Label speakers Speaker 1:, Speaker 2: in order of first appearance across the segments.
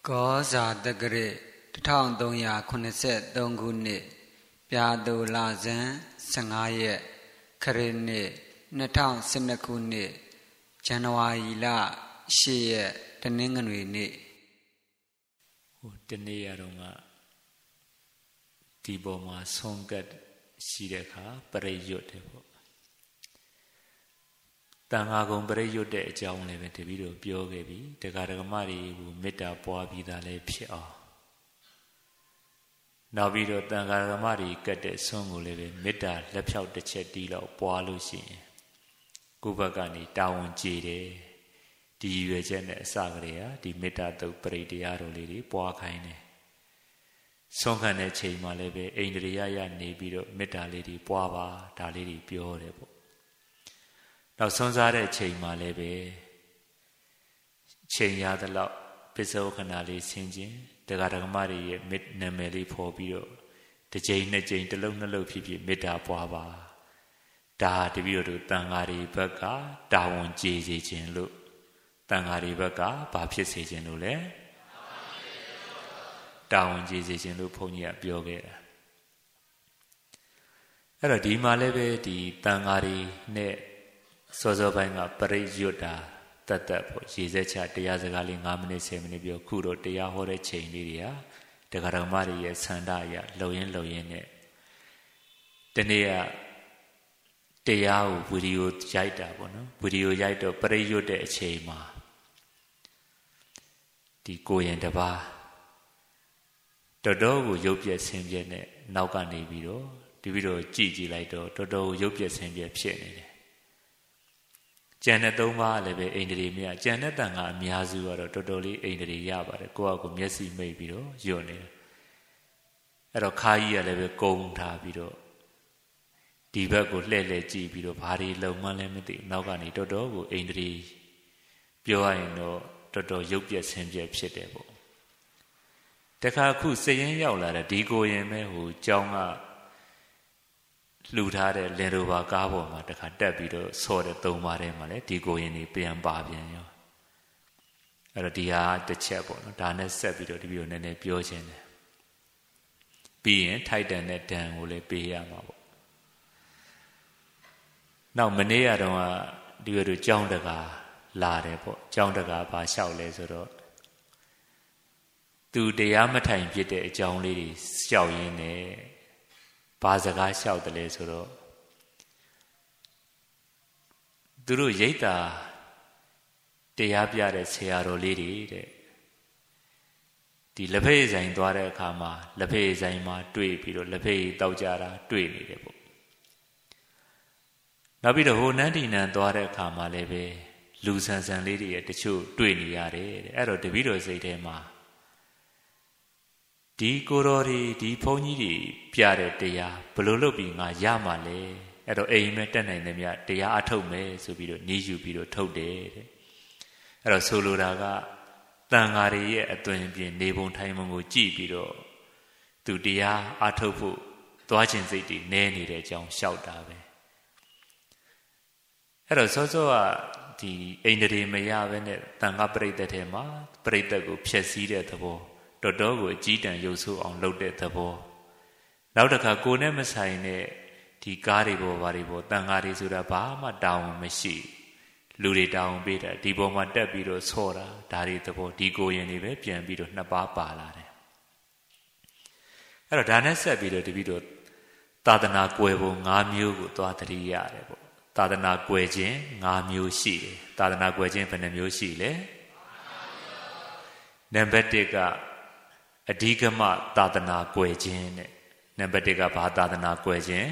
Speaker 1: ကောဇာတက္ကရာ1383ခုနှစ်ပြာသူလဇန်15ရက်ခရစ်နှစ်2012ခုနှစ်ဇန်နဝါရီလ10ရက်တနင်္ဂနွေနေ့
Speaker 2: တနေ့ရတော့ကဒီပေါ်မှာဆုံးကတ်ရှိတဲ့အခါပရိယွတ်တယ်ပေါ့တန်ခါကုံပရိယွတ်တဲ့အကြောင်းလည်းပဲတပည့်တော်ပြောခဲ့ပြီတရားဓမ္မတွေကိုမေတ္တာပွားပြီးသားလည်းဖြစ်အောင်နောက်ပြီးတော့တန်ခါဓမ္မတွေကတ်တဲ့ဆုံးကိုလည်းပဲမေတ္တာလက်ဖြောက်တစ်ချက်တီးတော့ပွားလို့ရှိရင်ကိုယ့်ဘက်ကနေတာဝန်ကျေတယ်ဒီရွယ်ချက်နဲ့အစကတည်းကဒီမေတ္တာတုတ်ပရိတရားတော်လေးတွေပွားခိုင်းတယ်ဆုံးခံတဲ့ချိန်မှာလည်းပဲအိန္ဒြေယရနေပြီးတော့မေတ္တာလေးတွေပွားပါဒါလေးတွေပြောတယ်ပေါ့နောက်ဆုံးစားတဲ့ချိန်မှာလည်းပဲချိန်ရသလောက်ပစ္စုခဏလေးဆင်းခြင်းတရားဓမ္မတွေရဲ့နာမည်လေးဖော်ပြီးတော့တစ်ချိန်နှစ်ချိန်တစ်လုံးနှလုံးဖြစ်ဖြစ်မေတ္တာပွားပါဒါတပည့်တော်တို့တန်ဃာတွေဘက်ကတာဝန်ကျေစေခြင်းလို့တန်ဃာတွေဘက်ကဘာဖြစ်စေခြင်းလို့လဲတာဝန်ကျေစေခြင်းလို့ဘုန်းကြီးကပြောခဲ့တာအဲ့တော့ဒီမှာလည်းပဲဒီတန်ဃာတွေနဲ့စောစောပိုင်းကပရိယွတ်တာတတ်ပေါ့ရေစက်ချတရားစကားလေး9မိနစ်10မိနစ်ပြောခုတော့တရားဟောတဲ့ချိန်လေးတွေဟာတရားဓမ္မတွေရဲ့ဆန္ဒအရလှုပ်ရင်းနဲ့ဒီနေ့ကတရားကိုဗီဒီယိုရိုက်တာပေါ့နော်ဗီဒီယိုရိုက်တော့ပရိယွတ်တဲ့အချိန်မှာဒီကိုရင်တပါးတော်တော်ကိုရုပ်ပြက်ဆင်းပြက်နဲ့နောက်ကနေပြီးတော့ဒီပြီးတော့ကြည်လိုက်တော့တော်တော်ကိုရုပ်ပြက်ဆင်းပြက်ဖြစ်နေတယ်ကျန်တဲ့3ပါးလည်းပဲအိန္ဒြေမြတ်ကျန်တဲ့တန်ခါအများစုကတော့တော်တော်လေးအိန္ဒြေရပါတယ်ကိုယ့်အကူမျက်စိမိတ်ပြီးတော့ယွတ်နေတယ်အဲ့တော့ခါကြီးကလည်းပဲကုန်းထားပြီးတော့ဒီဘက်ကိုလှည့်ကြည့်ပြီးတော့ဘာတွေလုံမှန်းလည်းမသိနောက်ကနေတော်တော်ကိုအိန္ဒြေပြောရရင်တော့တော်တော်ရုပ်ပြက်ဆင်းပြက်ဖြစ်တယ်ပေါ့တခါခုစည်ရင်ရောက်လာတဲ့ဒီကိုရင်ပဲဟိုကျောင်းကလှူထားတဲ့လင်ရိုဘာကားပေါ်မှာတခါတက်ပြီးတော့ဆော့တဲ့3ပါးထဲမှာလည်းဒီကိုရင်တွေပြန်ပါပြန်ရောအဲ့တော့ဒီဟာတစ်ချက်ပေါ့နော်ဒါနဲ့ဆက်ပြီးတော့ဒီလိုနည်းနည်းပြောခြင်းတယ်ပြီးရင်ထိုက်တန်တဲ့ဒဏ်ကိုလည်းပေးရမှာပေါ့နောက်မနေ့ကတော့ဒီလိုကျောင်းတကာလာတယ်ပေါ့ကျောင်းတကာဘာလျှောက်လဲဆိုတော့သူတရားမထိုင်ဖြစ်တဲ့အကြောင်းလေးတွေလျှောက်ရင်းနဲ့ဘာစကားလျှောက်တယ်လဲဆိုတော့သူတို့ရိတ်တာတရားပြတဲ့ဆရာတော်လေးတွေတဲ့ဒီလက်ဖက်ဆိုင်သွားတဲ့အခါမှာလက်ဖက်ဆိုင်မှာတွေ့ပြီးတော့လက်ဖက်တောက်ကြတာတွေ့နေတယ်ပေါ့နောက်ပြီးတော့ဟိုနန်းဒီနန်းသွားတဲ့အခါမှာလည်းပဲလူဆန်ဆန်လေးတွေရဲ့တချို့တွေ့နေရတယ်တဲ့အဲ့တော့တပည့်တော်စိတ်ထဲမှာဒီကိုတော်တွေဒီဘုန်းကြီးတွေပြတဲ့တရားဘယ်လိုလုပ်ပြီးငါရမှာလဲအဲ့တော့အိမ်မဲ့တက်နိုင်တယ်မြတ်တရားအထုတ်မယ်ဆိုပြီးတော့နေယူပြီးတော့ထုတ်တယ်တဲ့အဲ့တော့ဆိုလိုတာကတန်ဃာတွေရဲ့အသွင်ပြင်နေပုံထိုင်ပုံကိုကြည့်ပြီးတော့သူတရားအထုတ်ဖို့သွားခြင်းစိတ်တွေနည်းနေတဲ့အကြောင်းရှောက်တာပဲအဲ့တော့စောစောကဒီအိန္ဒြေမရဘဲနဲ့တန်ဃာပရိသတ်ထဲမှာပရိသတ်ကိုဖျက်ဆီးတဲ့သဘောတော်တော်ကိုအကြီးတန်းရုပ်ဆိုးအောင်လုပ်တဲ့သဘောနောက်တစ်ခါကိုယ်နဲ့မဆိုင်တဲ့ဒီကားတွေပေါ်ဘာတွေပေါ်တန်ဃာတွေဆိုတာဘာမှတာဝန်မရှိလူတွေတာဝန်ပေးတာဒီပေါ်မှာတက်ပြီးတော့ဆော့တာဒါတွေသဘောဒီကိုရင်တွေပဲပြန်ပြီးတော့2ပါးပါလာတယ်အဲ့တော့ဒါနဲ့ဆက်ပြီးတော့တပည့်တော်သာသနာကွယ်ပုံ5မျိုးကိုသွားသတိရတယ်ပေါ့သာသနာကွယ်ခြင်း5မျိုးရှိတယ်သာသနာကွယ်ခြင်းဘယ်နှမျိုးရှိလဲနံပါတ်1ကအဓိကမသာသနာကွယ်ခြင်းတဲ့နံပါတ်1ကဘာသာသနာကွယ်ခြင်း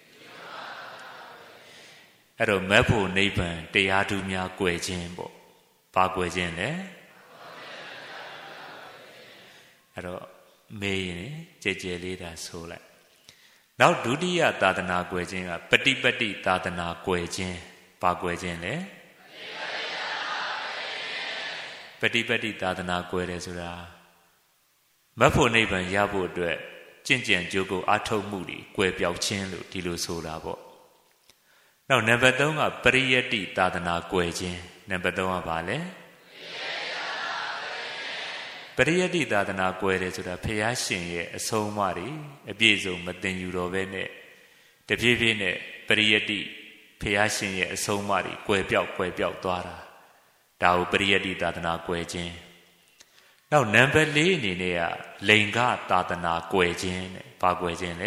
Speaker 2: အဲ့တော့မက်ဖို့နိဗ္ဗာန်တရားဓုများကွယ်ခြင်းပေါ့ဘာကွယ်ခြင်းလဲအဲ့တော့မေးရင်ကြဲကြဲလေးဒါဆိုလိုက်နောက်ဒုတိယသာသနာကွယ်ခြင်းကပฏิပတ်တိသာသနာကွယ်ခြင်းဘာကွယ်ခြင်းလဲပฏิပတ်တိသာသနာကွယ်တယ်ဆိုတာမက်ဖို့နိဗ္ဗာန်ရဖို့အတွက်ကျင့်ကြံကြိုးကိုအားထုတ်မှုတွေကွယ်ပြောက်ခြင်းလို့ဒီလိုဆိုတာပေါ့နောက်နံပါတ်3ကပရိယတ္တိသာသနာကွယ်ခြင်းနံပါတ်3ကဘာလဲပပရိယတ္တိသာသနာကွယ်တယ်ဆိုတာဖျားရှင်ရဲ့အဆုံးအမတွေအပြည့်စုံမတင်ယူတော့ဘဲနဲ့တဖြည်းဖြည်းနဲ့ပရိယတ္တိဖျားရှင်ရဲ့အဆုံးအမတွေကွယ်ပြောက်သွားတာဒါကိုပရိယတ္တိသာသနာကွယ်ခြင်းနောက်နံပါတ်၄အနေနဲ့ကလိင်္ဂသာသနာကွယ်ခြင်းတဲ့ဘာကွယ်ခြင်းလဲ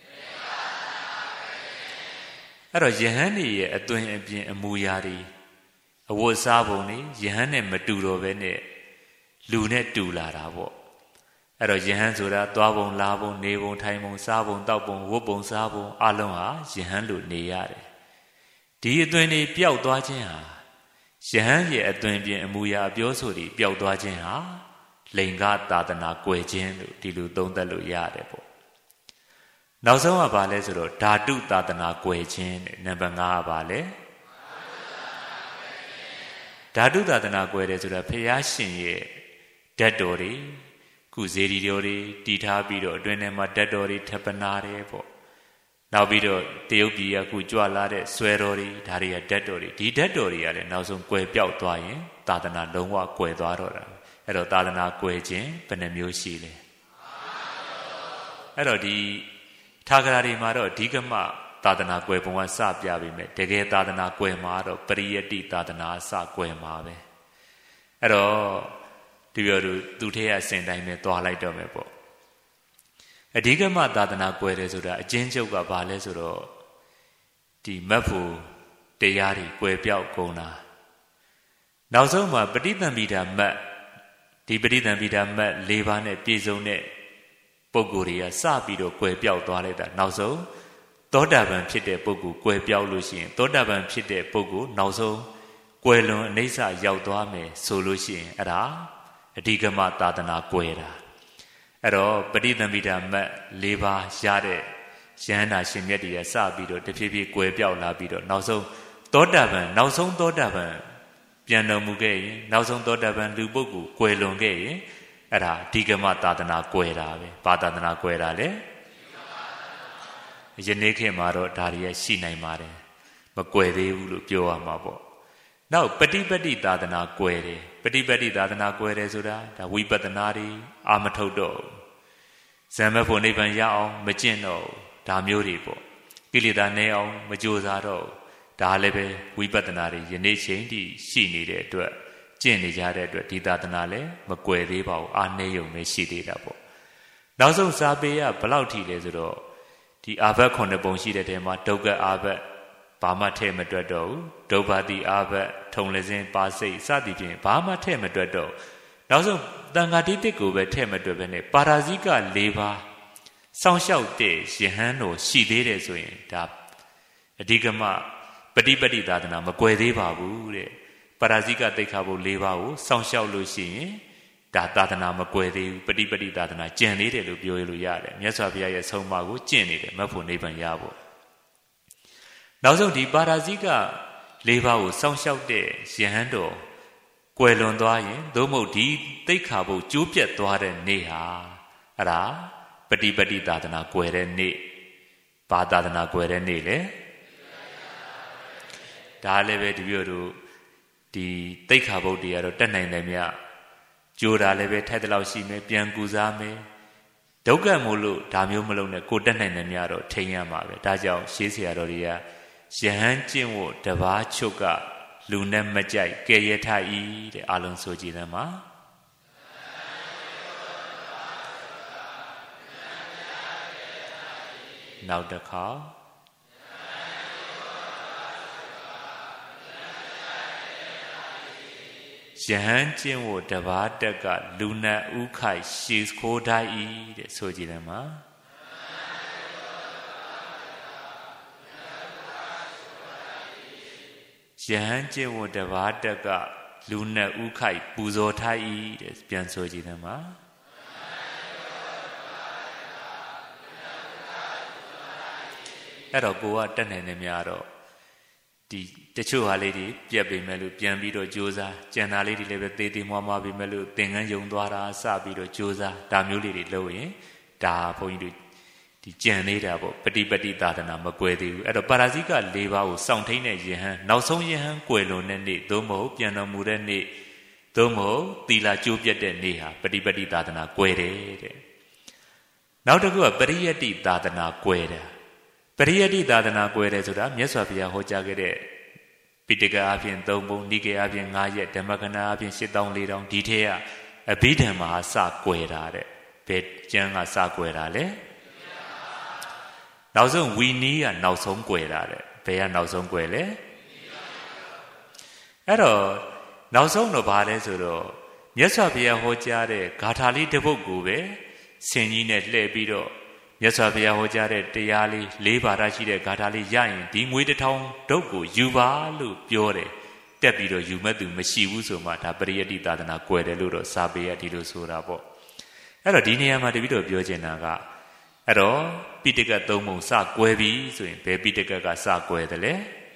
Speaker 2: အဲ့တော့ယဟန်ကြီးရဲ့အသွင်အပြင်အမူအရာတွေအဝတ်စားပုံတွေယဟန်နဲ့မတူတော့ဘဲနဲ့လူနဲ့တူလာတာပေါ့အဲ့တော့ယဟန်ဆိုတာသွားပုံလာပုံနေပုံထိုင်ပုံစားပုံတောက်ပုံဝတ်ပုံစားပုံအလုံးဟာယဟန်လိုနေရတယ်ဒီအသွင်တွေပျောက်သွားခြင်းဟာယဟန်ရဲ့အသွင်ပြင်အမူအရာအပြောဆိုတွေပျောက်သွားခြင်းဟာလိင်္ဂသာသနာကွယ်ခြင်းလို့ဒီလိုသုံးသပ်လို့ရတယ်ပေါ့နောက်ဆုံးကဘာလဲဆိုတော့ဓာတုသာသနာကွယ်ခြင်းတဲ့နံပါတ်5ကဘာလဲဓာတုသာသနာကွယ်တယ်ဆိုတာဖျားရှင်ရဲ့ဓာတ်တော်တွေကုဇေရီတော်တွေတည်ထားပြီးတော့အတွင်းထဲမှာဓာတ်တော်တွေထပ်ပနာတယ်ပေါ့နောက်ပြီးတော့တရုတ်ပြည်ကခုကြွလာတဲ့ဆွဲတော်တွေဒါတွေကဓာတ်တော်တွေဒီဓာတ်တော်တွေကလည်းနောက်ဆုံးကွယ်ပြောက်သွားရင်သာသနာလုံးဝကွယ်သွားတော့တာအဲ့တော့သာသနာကွယ်ခြင်းဘယ်နှမျိုးရှိလဲအဲ့တော့ဒီထာဂရာတွေမှာတော့ဒီကမသာသနာကွယ်ပုံကစပြပေးမယ်တကယ်သာသနာကွယ်မှာတော့ပရိယတ္တိသာသနာစကွယ်မှာပဲအဲ့တော့ဒီပြောသူထဲရစင်တိုင်းပဲသွားလိုက်တော့မယ်ပေါ့အဓိကမသာသနာကွယ်တယ်ဆိုတာအချင်းချုပ်ကဘာလဲဆိုတော့ဒီမတ်ဖို့တရားတွေကွယ်ပြောက်ကုန်တာနောက်ဆုံးမှာပဋိသင်္ပိဓာမတ်ဒီပဋိသင်္ပိဓာမတ်၄ပါးနဲ့ပြည့်စုံတဲ့ပုဂ္ဂိုလ်တွေကစပြီးတော့ကွယ်ပြောက်သွားလိုက်တာနောက်ဆုံးသောတာပန်ဖြစ်တဲ့ပုဂ္ဂိုလ်ကွယ်ပြောက်လို့ရှိရင်သောတာပန်ဖြစ်တဲ့ပုဂ္ဂိုလ်နောက်ဆုံးကွယ်လွန်အနိစ္စရောက်သွားမယ်ဆိုလို့ရှိရင်အဲ့ဒါအဓိကမသာသနာကွယ်တာအဲ့တော့ပဋိသင်္ပိဓာမတ်၄ပါးရတဲ့ယဟန္တာရှင်မြတ်တွေကစပြီးတော့တဖြည်းဖြည်းကွယ်ပြောက်လာပြီးတော့နောက်ဆုံးသောတာပန်နောက်ဆုံးသောတာပန်ပြန်တော်မူခဲ့ရင်နောက်ဆုံးသောတာပန်လူပုဂ္ဂိုလ်ကွယ်လွန်ခဲ့ရင်အဲ့ဒါအဓိကမသာသနာကွယ်တာပဲဘာသာသနာကွယ်တာလဲယနေ့ခေတ်မှာတော့ဒါတွေရှိနိုင်ပါတယ်မကွယ်သေးဘူးလို့ပြောရမှာပေါ့နောက်ပฏิပတ်တိသာသနာကွယ်တယ်ပฏิပတ်တိသာသနာကွယ်တယ်ဆိုတာဒါဝိပဿနာတွေအာမထုတ်တော့ဇံမဖို့နိဗ္ဗာန်ရအောင်မကျင့်တော့ဒါမျိုးတွေပေါ့ကိလေသာနည်းအောင်မကြိုးစားတော့ဒါလည်းပဲဝိပဿနာတွေယနေ့ချိန်ထိရှိနေတဲ့အတွက်ကျင့်နေကြတဲ့အတွက်ဒီသာသနာလည်းမကွယ်သေးပါဘူးအာနေယုံပဲရှိသေးတာပေါ့နောက်ဆုံးစာပေကဘလောက်ထိလဲဆိုတော့ဒီအာဘတ်9ပုံရှိတဲ့ထဲမှာဒုက္ခအာဘတ်ဘာမှထဲ့မတွက်တော့ဘူးဒုဗ္ဗတိအာဘတ်ထုံလစင်းပါစိတ်စသည်ဖြင့်ဘာမှထဲ့မတွက်တော့နောက်ဆုံးတန်ဃာတိတိကိုပဲထဲ့မတွက်ပဲနဲ့ပါရာဇိက၄ပါးစောင့်ရှောက်တဲ့ယဟန်တော်ရှိသေးတယ်ဆိုရင်ဒါအဓိကမပฏิပတ်တိသာသနာမကွယ်သေးပါဘူးတဲ့ပါရာဇိကသိက္ခာပုဒ်၄ပါးကိုစောင့်ရှောက်လို့ရှိရင်ဒါသာသနာမကွယ်သေးဘူးပฏิပတ်တိသာသနာကျင့်သေးတယ်လို့ပြောရလို့ရတယ်မြတ်စွာဘုရားရဲ့ဆုံးမကိုကျင့်နေတယ်မဖို့နိဗ္ဗာန်ရဖို့နောက်ဆုံးဒီပါရာဇိက၄ပါးကိုစောင့်ရှောက်တဲ့ယဟန်တော်ကွယ်လွန်သွားရင်သို့မဟုတ်ဒီသိက္ခာပုဒ်ကျိုးပြတ်သွားတဲ့နေ့ဟာအဲ့ဒါပฏิပတ်တိသာသနာကွယ်တဲ့နေ့ဘာသာသနာကွယ်တဲ့နေ့လေဒါလည်းပဲဒီပြောတို့ဒီသိက္ခာပုဒ်တွေကတော့တက်နိုင်တယ်မြတ်ကြိုးတာလည်းပဲထိုက်တဲ့လောက်ရှိမယ်ပြန်ကူစားမယ်ဒုက္ခမို့လို့ဒါမျိုးမလုပ်နဲ့ကိုတက်နိုင်တယ်မြတ်တော့ထိန်ရမှာပဲဒါကြောင့်ရှေးဆရာတော်တွေကယဟန်ကျင့်ဝတ်တပါးချုပ်ကလူနဲ့မကြိုက်ကဲရထဤတဲ့အလုံးဆိုကြည်တယ်မှာနောက်တစ်ခါယဟန်ကျင့်ဝတ်တပါးတက်ကလူနဲ့ဥခိုက်ရှေးခိုးတိုင်းဤတဲ့ဆိုကြည်တယ်မှာယဟန်ကျင့်ဝတ်တပါးတက်ကလူနဲ့ဥခိုက်ပူဇော်ထားဤတဲ့ပြန်ဆိုကြည့်တယ်မှာအဲ့တော့ကိုကတက်နိုင်နေများတော့ဒီတချို့ဟာလေးတွေပြက်ပေမဲ့လို့ပြန်ပြီးတော့ကြိုးစားကြံတာလေးတွေလည်းပဲသေးသေးမွားမွားပေမဲ့လို့သင်္ကန်းယုံသွားတာစပြီးတော့ကြိုးစားဒါမျိုးလေးတွေလုပ်ရင်ဒါဘုန်းကြီးတို့ဒီကြံနေတာပေါ့ပฏิပတ်တိသာသနာမကွယ်သေးဘူးအဲ့တော့ပါရာဇိက၄ပါးကိုစောင့်ထိန်တဲ့ယဟန်နောက်ဆုံးယဟန်ကွယ်လွန်တဲ့နေ့သို့မဟုတ်ပြန်တော်မူတဲ့နေ့သို့မဟုတ်သီလကျိုးပြတ်တဲ့နေ့ဟာပฏิပတ်တိသာသနာကွယ်တယ်တဲ့နောက်တစ်ခုကပရိယတ္တိသာသနာကွယ်တာပရိယတ္တိသာသနာကွယ်တယ်ဆိုတာမြတ်စွာဘုရားဟောကြားခဲ့တဲ့ပိဋကအပြင်3ပုံနိကေအပြင်9ရက်ဓမ္မကနာအပြင်7400ဒီထဲကအဘိဓမ္မာစကွယ်တာတဲ့ဘယ်ကျမ်းကစကွယ်တာလဲနောက်ဆုံးဝီနီးကနောက်ဆုံးကွယ်တာတဲ့ဘယ်ကနောက်ဆုံးကွယ်လဲအဲ့တော့နောက်ဆုံးတော့ဘာလဲဆိုတော့မြတ်စွာဘုရားဟောကြားတဲ့ဂါထာလေးတစ်ပုဒ်ကိုပဲဆင်ကြီးနဲ့လှည့်ပြီးတော့မြတ်စွာဘုရားဟောကြားတဲ့တရားလေး၄ပါးရရှိတဲ့ဂါထာလေးရရင်ဒီငွေ1000ဒုတ်ကိုယူပါလို့ပြောတယ်တက်ပြီးတော့ယူမဲ့သူမရှိဘူးဆိုမှဒါပရိယတ္တိသာသနာကွယ်တယ်လို့တော့စာပေရဒီလိုဆိုတာပေါ့အဲ့တော့ဒီနေရာမှာတပည့်တော်ပြောချင်တာကအဲ့တော့ပိဋကတ်3ပုံစကွယ်ပြီဆိုရင်ဘယ်ပိဋကတ်ကစကွယ်တယ်လဲ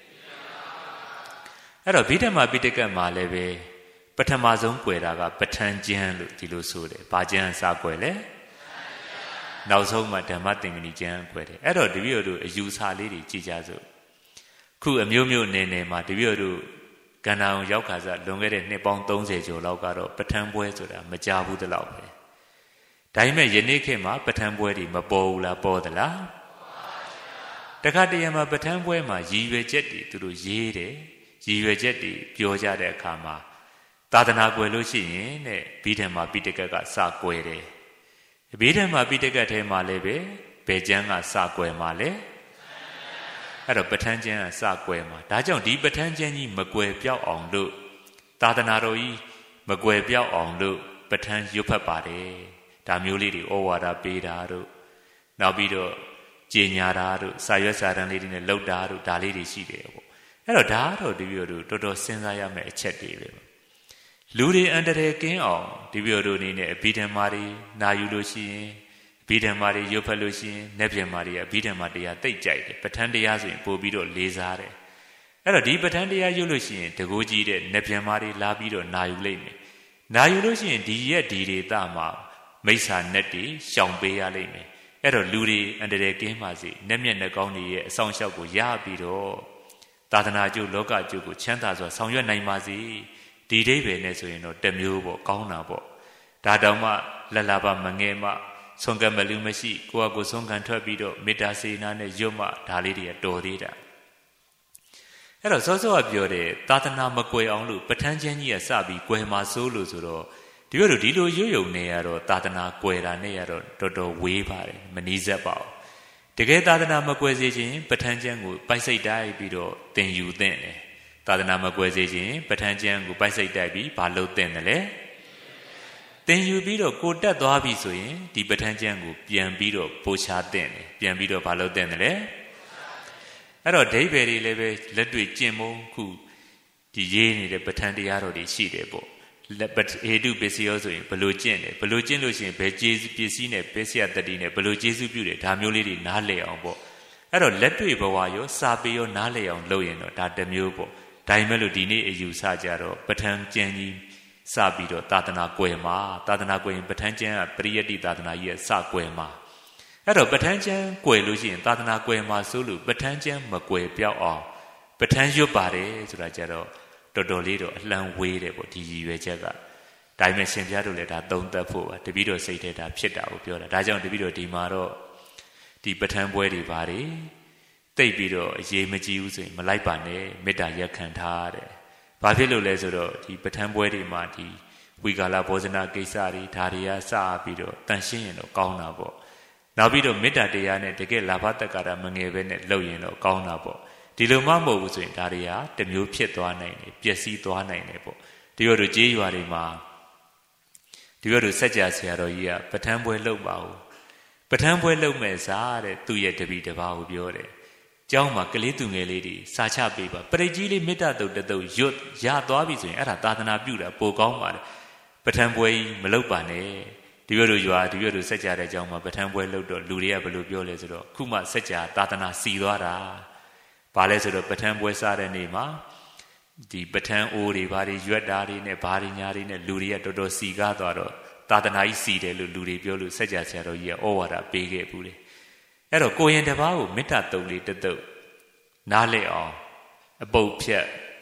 Speaker 2: အဲ့တော့ဗိဓမ္မာပိဋကတ်မှာလည်းပဲပထမဆုံးကွယ်တာကပဋ္ဌာန်းကျမ်းလို့ဒီလိုဆိုတယ်ဘာကျမ်းစကွယ်လဲနောက်ဆုံးမှာဓမ္မသင်္ကနီကျမ်းကွယ်တယ်အဲ့တော့တပည့်တော်တို့အယူဆလေးတွေကြည်ကြစို့ခုအမျိုးမျိုးနေနေမှာတပည့်တော်တို့ကန္နာအောင်ရောက်ခါစားလွန်ခဲ့တဲ့နှစ်ပေါင်း30ကျော်လောက်ကတော့ပဋ္ဌာန်းပွဲဆိုတာမကြဘူးတလောက်ပဲဒါပေမဲ့ယနေ့ခေတ်မှာပဋ္ဌာန်းပွဲတွေမပေါ်ဘူးလားပေါ်သလားတခါတရံမှာပဋ္ဌာန်းပွဲမှာရည်ရွယ်ချက်တွေသူတို့ရေးတယ်ရည်ရွယ်ချက်တွေပြောကြတဲ့အခါမှာသာသနာကွယ်လို့ရှိရင်တဲ့ဗိဓမ္မာပိဋကတ်ကစကွယ်တယ်ဗိဓမ္မာပိဋကတ်ထဲမှာလည်းပဲဘယ်ကျမ်းကစကွယ်မှာလဲအဲ့တော့ပဋ္ဌာန်းကျမ်းကစကွယ်မှာဒါကြောင့်ဒီပဋ္ဌာန်းကျမ်းကြီးမကွယ်ပြောက်အောင်လို့သာသနာတော်ကြီးမကွယ်ပြောက်အောင်လို့ပဋ္ဌာန်းရွတ်ဖတ်ပါတယ်ဒါမျိုးလေးတွေဩဝါဒပေးတာတို့နောက်ပြီးတော့ကြေညာတာတို့စာရွက်စာတမ်းလေးတွေနဲ့လှုပ်တာတို့ဒါလေးတွေရှိတယ်ပေါ့အဲ့တော့ဒါကတော့ဒီပြောတို့တော်တော်စဉ်းစားရမယ့်အချက်တွေပဲလူတွေအန္တရာယ်ကင်းအောင်ဒီပြောတို့အနေနဲ့အဘိဓမ္မာတွေနာယူလို့ရှိရင်အဘိဓမ္မာတွေရွတ်ဖတ်လို့ရှိရင်နတ်ပြည်မာတွေအဘိဓမ္မာတရားသိကြိုက်တယ်ပဋ္ဌာန်းတရားဆိုရင်ပို့ပြီးတော့လေးစားတယ်အဲ့တော့ဒီပဋ္ဌာန်းတရားရွတ်လို့ရှိရင်တကူကြီးတဲ့နတ်ပြည်မာတွေလာပြီးတော့နာယူလိုက်မယ်နာယူလို့ရှိရင်ဒီရက်ဒီဒေသမှာမိစ္ဆာနတ်တွေရှောင်ပေးရလိမ့်မယ်အဲ့တော့လူတွေအန္တရာယ်ကင်းပါစေနတ်မျက်နှာကောင်းတွေရဲ့အဆောင်အရှောက်ကိုရပြီးတော့သာသနာ့ကျိုးလောကကျိုးကိုချမ်းသာစွာဆောင်ရွက်နိုင်ပါစေဒီအိဗယ်နဲ့ဆိုရင်တော့တမျိုးပေါ့ကောင်းတာပေါ့ဒါတောင်မှလက်လာပါမငယ်မှဆုံးကံမလူမရှိကိုယ့်အကိုဆုံးကံထွက်ပြီးတော့မေတ္တာစေနာနဲ့ရွတ်မှဒါလေးတွေတော်သေးတာအဲ့တော့စောစောကပြောတယ်သာသနာမကွယ်အောင်လို့ပဋ္ဌာန်းကျမ်းကြီးကစပြီးကွယ်မှာစိုးလို့ဆိုတော့ဒီလိုဒီလိုရွတ်ယုံနေရတော့သာသနာကွယ်တာနဲ့ရတော့တော်တော်ဝေးပါတယ်မနီးစပ်ပါဘူးတကယ်သာသနာမကွယ်စေခြင်းပဋ္ဌာန်းကျမ်းကိုပိုက်စိတ်တိုက်ပြီးတော့သင်ယူသင့်တယ်သာသနာမကွယ်စေခြင်းပဋ္ဌာန်းကျမ်းကိုပိုက်စိတ်တိုက်ပြီးဘာလုပ်သင့်တယ်လဲသင်ယူပြီးတော့ကိုတက်သွားပြီဆိုရင်ဒီပဋ္ဌာန်းကျမ်းကိုပြန်ပြီးတော့ပို့ချသင့်တယ်ပြန်ပြီးတော့ဘာလုပ်သင့်တယ်လဲအဲ့တော့ဒိဗ္ဗေတွေလည်းပဲလက်တွေ့ကျင့်မုံခုဒီရေးနေတဲ့ပဋ္ဌာန်းတရားတော်တွေရှိတယ်ပေါ့ဟေတုပစ္စယောဆိုရင်ဘလို့ကျင့်တယ်ဘလို့ကျင့်လို့ရှိရင်ဘယ်ကျေးပစ္စည်းနဲ့ဘယ်ဆရာတတိနဲ့ဘလို့ကျေးဇူးပြုတယ်ဒါမျိုးလေးတွေနားလည်အောင်ပေါ့အဲ့တော့လက်တွေ့ဘဝရောစာပေရောနားလည်အောင်လုပ်ရင်တော့ဒါတစ်မျိုးပေါ့ဒါပေမဲ့လို့ဒီနေ့အယူဆကြတော့ပဋ္ဌာန်းကျမ်းကြီးစပြီးတော့သာသနာကွယ်မှာသာသနာကွယ်ရင်ပဋ္ဌာန်းကျမ်းကပရိယတ္တိသာသနာကြီးရဲ့စကွယ်မှာအဲ့တော့ပဋ္ဌာန်းကျမ်းကွယ်လို့ရှိရင်သာသနာကွယ်မှာဆိုလို့ပဋ္ဌာန်းကျမ်းမကွယ်ပြောက်အောင်ပဋ္ဌာန်းရွတ်ပါတယ်ဆိုတာကြတော့တော်တော်လေးတော့အလှမ်းဝေးတယ်ပေါ့ဒီရည်ရွယ်ချက်ကဒါပေမဲ့ရှင်ပြတို့လည်းဒါသုံးသပ်ဖို့ပါတပည့်တော်စိတ်ထဲဒါဖြစ်တာကိုပြောတာဒါကြောင့်တပည့်တော်ဒီမှာတော့ဒီပဋ္ဌာန်းပွဲတွေပါတယ်တိတ်ပြီးတော့အရေးမကြီးဘူးဆိုရင်မလိုက်ပါနဲ့မေတ္တာရက်ခံထားတယ်ဘာဖြစ်လို့လဲဆိုတော့ဒီပဋ္ဌာန်းပွဲတွေမှာဒီဝိကာလဘောဇနာကိစ္စတွေဒါတွေကစပြီးတော့တန်ရှင်းရင်တော့ကောင်းတာပေါ့နောက်ပြီးတော့မေတ္တာတရားနဲ့တကယ်လာဘတက္ကရာမငယ်ပဲနဲ့လုပ်ရင်တော့ကောင်းတာပေါ့ဒီလိုမှမဟုတ်ဘူးဆိုရင်ဒါတွေကတမျိုးဖြစ်သွားနိုင်တယ်ပျက်စီးသွားနိုင်တယ်ပေါ့ဒီလိုတို့ကြေးရွာတွေမှာဒီလိုတို့စัจ जा ဆရာတော်ကြီးကပဋ္ဌာန်းပွဲလုပ်ပါဦးပဋ္ဌာန်းပွဲလုပ်မဲ့စားတဲ့သူ့ရဲ့တပည့်တစ်ပါးကိုပြောတယ်ကျောင်းမှာကလေးသူငယ်လေးတွေစာချပေးပါပရိတ်ကြီးလေးမေတ္တာတုတ်တတုတ်ရွတ်ရသွားပြီဆိုရင်အဲ့ဒါသာသနာပြုတာပိုကောင်းပါတယ်ပဋ္ဌာန်းပွဲကြီးမလုပ်ပါနဲ့ဒီလိုတို့ရွာဒီလိုတို့စัจ जा တဲ့ကျောင်းမှာပဋ္ဌာန်းပွဲလုပ်တော့လူတွေကဘယ်လိုပြောလဲဆိုတော့ခုမှစัจ जा သာသနာစီသွားတာဘာလဲဆိုတော့ပဋ္ဌာန်းပွဲစားတဲ့နေ့မှာဒီပဋ္ဌာန်းအိုးတွေဘာတွေရွက်တာတွေနဲ့ဘာတွေညာတွေနဲ့လူတွေကတော်တော်စီကားသွားတော့သာသနာကြီးစီတယ်လို့လူတွေပြောလို့စัจ जा ဆရာတော်ကြီးကဩဝါဒပေးခဲ့ဘူးလေအဲ့တော့ကိုရင်တစ်ပါးကိုမေတ္တာတုတ်လေးတတုတ်နားလည်အောင်အပုတ်ဖြတ်ပ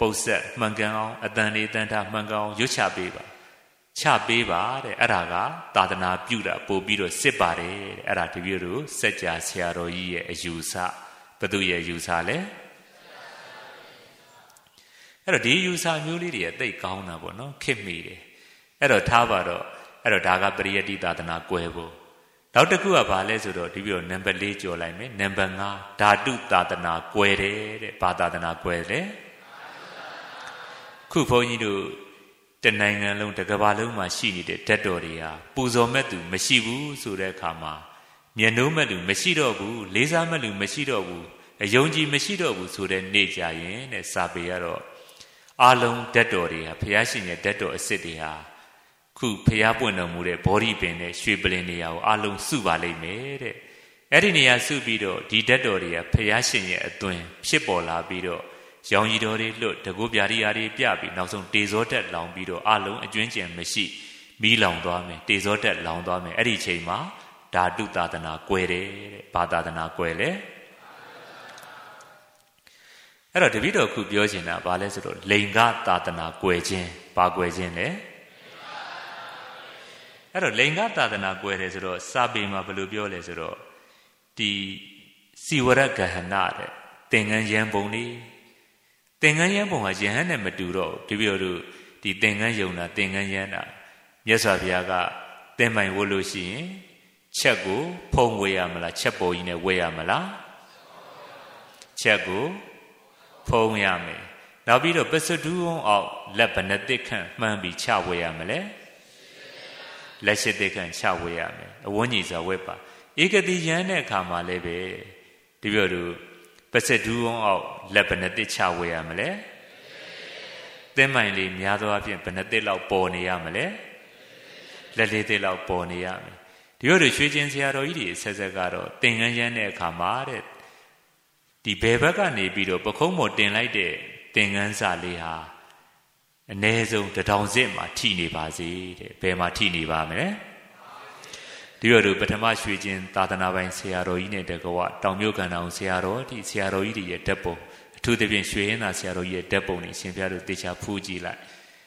Speaker 2: ပုတ်ဆက်မှန်ကန်အောင်အတန်လေးတန်တာမှန်ကန်အောင်ရွတ်ချပေးပါချပေးပါတဲ့အဲ့ဒါကသာသနာပြုတာပို့ပြီးတော့စစ်ပါတယ်တဲ့အဲ့ဒါတပည့်တို့စัจ जा ဆရာတော်ကြီးရဲ့အယူဆဘသူရဲ့အယူဆလဲအဲ့တော့ဒီအယူဆမျိုးလေးတွေတိတ်ကောင်းတာပေါ့နော်ခစ်မိတယ်အဲ့တော့ထားပါတော့အဲ့တော့ဒါကပရိယတ္တိသာသနာကွယ်ဖို့နောက်တစ်ခုကဘာလဲဆိုတော့ဒီပြီးတော့နံပါတ်4ကြော်လိုက်မယ်နံပါတ်5ဓာတုသာသနာကွယ်တယ်တဲ့ဘာသာသနာကွယ်တယ်ခုဘုန်းကြီးတို့တနိုင်ငံလုံးတစ်ကမ္ဘာလုံးမှာရှိနေတဲ့ဓာတ်တော်တွေဟာပူဇော်မဲ့သူမရှိဘူးဆိုတဲ့အခါမှာမျက်နှိုးမဲ့သူမရှိတော့ဘူးလေးစားမဲ့သူမရှိတော့ဘူးအယုံကြည်မရှိတော့ဘူးဆိုတဲ့နေ့ကြရင်တဲ့စာပေကတော့အလုံးဓာတ်တော်တွေဟာဘုရားရှင်ရဲ့ဓာတ်တော်အစစ်တွေဟာခုဘုရားပွင့်တော်မူတဲ့ဘောဓိပင်နဲ့ရွှေပလင်နေရာကိုအလုံးစုပါလိမ့်မယ်တဲ့အဲ့ဒီနေရာစုပြီးတော့ဒီဓာတ်တော်တွေကဘုရားရှင်ရဲ့အသွင်ဖြစ်ပေါ်လာပြီးတော့ရောင်ကြီးတော်တွေလွတ်တကုပြာရီယာတွေပြပြီးနောက်ဆုံးတေဇောတက်လောင်ပြီးတော့အလုံးအကျွင်းကျင်မရှိမီးလောင်သွားမယ်တေဇောတက်လောင်သွားမယ်အဲ့ဒီချိန်မှာဓာတုသာသနာကွယ်တယ်တဲ့ဘာသာသနာကွယ်လဲအဲ့တော့တပည့်တော်ခုပြောချင်တာဘာလဲဆိုတော့လိင်္ဂသာသနာကွယ်ခြင်းဘာကွယ်ခြင်းလဲအဲ့တော့လိင်္ဂသာသနာကွယ်တယ်ဆိုတော့စာပေမှာဘယ်လိုပြောလဲဆိုတော့ဒီစီဝရဂဟဏတဲ့သင်္ကန်းရံပုံလေးသင်္ကန်းရံပုံဟာယဟန်နဲ့မတူတော့တပည့်တော်တို့ဒီသင်္ကန်းယုံတာသင်္ကန်းရံတာမြတ်စွာဘုရားကသင်ပိုင်ဝတ်လို့ရှိရင်ချက်ကိုဖုံးဝေရမလားချက်ပေါ်ကြီးနဲ့ဝေရမလားချက်ကိုဖုံးရမယ်နောက်ပြီးတော့ပစ္စဒူးအောင် လက်ဘဏ္ဍတိခန့်မှန်းပြီးချဝေရမလဲလက်ရှိတိခန့်ချဝေရမယ်အဝန်းကြီးစွာဝဲပါဧကတိယံတဲ့အခါမှာလည်းပဲတပည့်တို့ပစ္စဒူးအောင် လက်ဘဏ္ဍတိချဝေရမလဲသင်မိုင်လေးများသောအားဖြင့်ဘဏ္ဍတိလောက်ပေါ်နေရမလဲလက်လေးတိလောက်ပေါ်နေရမယ်ဒီလိုရွှေကျင်ဆရာတော်ကြီးတွေဆက်ဆက်ကတော့သင်္ကန်းရမ်းတဲ့အခါမှာတဲ့ဒီဘယ်ဘက်ကနေပြီးတော့ပခုံးပေါ်တင်လိုက်တဲ့သင်္ကန်းစာလေးဟာအ ਨੇ ဆုံး1000စစ်မှာထိနေပါစေတဲ့ဘယ်မှာထိနေပါမလဲဒီလိုတို့ပထမရွှေကျင်သာသနာပိုင်ဆရာတော်ကြီးနဲ့တကွာတောင်မြို့ကန်တော်ဆရာတော်ဒီဆရာတော်ကြီးတွေရဲ့ဓာတ်ပုံအထူးသဖြင့်ရွှေရင်းသာဆရာတော်ကြီးရဲ့ဓာတ်ပုံတွေရှင်ပြတို့တေချာဖူးကြည့်လိုက်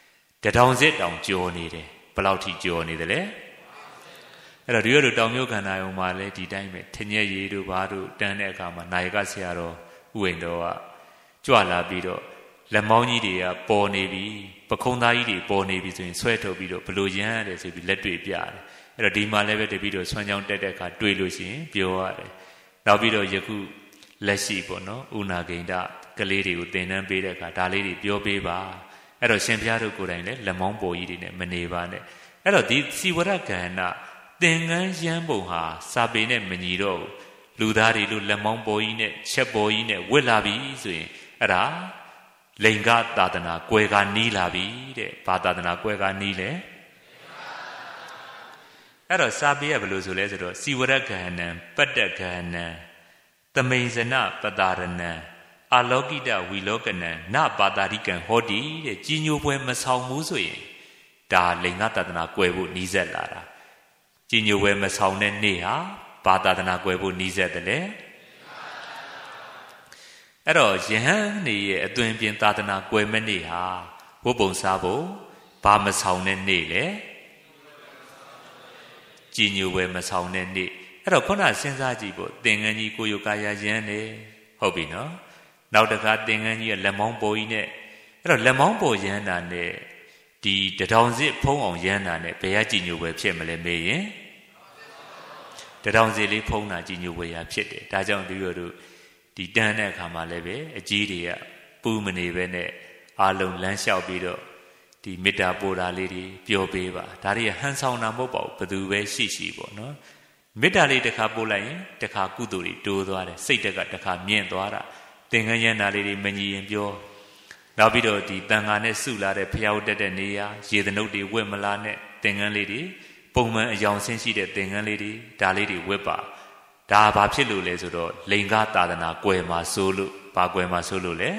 Speaker 2: 1000စစ်တောင်ကျော်နေတယ်ဘယ်လောက်ထိကျော်နေတယ်လဲအဲ့တော့ဒီလိုတောင်မြို့ကန်တော်မှာလည်းဒီတိုင်းပဲထညက်ရည်တို့ဘာတို့တန်းတဲ့အခါမှာနာယကဆရာတော်ဥဝင်တော်ကကြွလာပြီးတော့လက်မောင်းကြီးတွေကပေါ်နေပြီပခုံးသားကြီးတွေပေါ်နေပြီဆိုရင်ဆွဲထုတ်ပြီးတော့ဘလို့ရမ်းရတယ်ဆိုပြီးလက်တွေ့ပြတယ်အဲ့တော့ဒီမှာလည်းပဲတပြီးတော့ဆွမ်းချောင်းတက်တဲ့အခါတွေ့လို့ရှိရင်ပြောရတယ်နောက်ပြီးတော့ယခုလက်ရှိပေါ့နော်ဥနာဂိန္ဒကလေးတွေကိုသင်တန်းပေးတဲ့အခါဒါလေးတွေပြောပေးပါအဲ့တော့ရှင်ဘုရားတို့ကိုယ်တိုင်လည်းလက်မောင်းပေါ်ကြီးတွေနဲ့မနေပါနဲ့အဲ့တော့ဒီစီဝရကဏ္ဍသင်္ကန်းရမ်းပုံဟာစာပေနဲ့မညီတော့ဘူးလူသားတွေလို့လက်မောင်းပေါ်ကြီးနဲ့ချက်ပေါ်ကြီးနဲ့ဝစ်လာပြီဆိုရင်အဲ့ဒါလိင်္ဂသာသနာကွယ်ကနီးလာပြီတဲ့ဘာသာသနာကွယ်ကနီးလဲအဲ့တော့စာပေကဘယ်လိုဆိုလဲဆိုတော့စီဝရဂဟဏံပတ္တဂဟဏံသမိန်စနပတာရဏံအာလောကိတဝီလောကနံနပါတာရိကံဟောတိတဲ့ကြီးညိုပွဲမဆောင်ဘူးဆိုရင်ဒါလိင်္ဂသာသနာကွယ်ဖို့နီးစပ်လာတာကြီးညိုပွဲမဆောင်တဲ့နေ့ဟာဘာသာသနာကွယ်ဖို့နီးစပ်တယ်လေအဲ့တော့ယဟန်နေရဲ့အသွင်ပြင်သာသနာကွယ်မဲ့နေ့ဟာဝတ်ပုံစားဖို့ဘာမဆောင်တဲ့နေ့လေကြီးညိုပွဲမဆောင်တဲ့နေ့အဲ့တော့ခုနစဉ်းစားကြည့်ဖို့သင်္ကန်းကြီးကိုယုကာယရမ်းနေဟုတ်ပြီနော်နောက်တစ်ခါသင်္ကန်းကြီးကလက်မောင်းပေါ်ကြီးနဲ့အဲ့တော့လက်မောင်းပေါ်ရမ်းတာနဲ့ဒီ1000စစ်ဖုံးအောင်ရမ်းတာနဲ့ဘယ်ကကြီးညိုပွဲဖြစ်မလဲမေးရင်1000စစ်လေးဖုံးတာကြီးညိုပွဲရဖြစ်တယ်ဒါကြောင့်ဒီလိုတို့ဒီတန်းတဲ့အခါမှာလည်းပဲအကြီးတွေကပူမနေပဲနဲ့အာလုံးလမ်းလျှောက်ပြီးတော့ဒီမေတ္တာပို့တာလေးတွေပြောပေးပါဒါတွေကဟန်ဆောင်တာမဟုတ်ပါဘူးဘယ်သူပဲရှိရှိပေါ့နော်မေတ္တာလေးတစ်ခါပို့လိုက်ရင်တစ်ခါကုသိုလ်တွေတိုးသွားတယ်စိတ်တက်ကတစ်ခါမြင့်သွားတာသင်္ကန်းရန်တာလေးတွေမညီရင်ပြောနောက်ပြီးတော့ဒီတန်ခါနဲ့စုလာတဲ့ဖျားဝတက်တဲ့နေရာရေသနုပ်တွေဝက်မလားနဲ့သင်္ကန်းလေးတွေပုံမှန်အယောင်ဆင်းရှိတဲ့သင်္ကန်းလေးတွေဒါလေးတွေဝက်ပါဒါဘာဖြစ်လို့လဲဆိုတော့လိင်္ဂသာသနာကွယ်မှာဆိုလို့ဘာကွယ်မှာဆိုလို့လဲ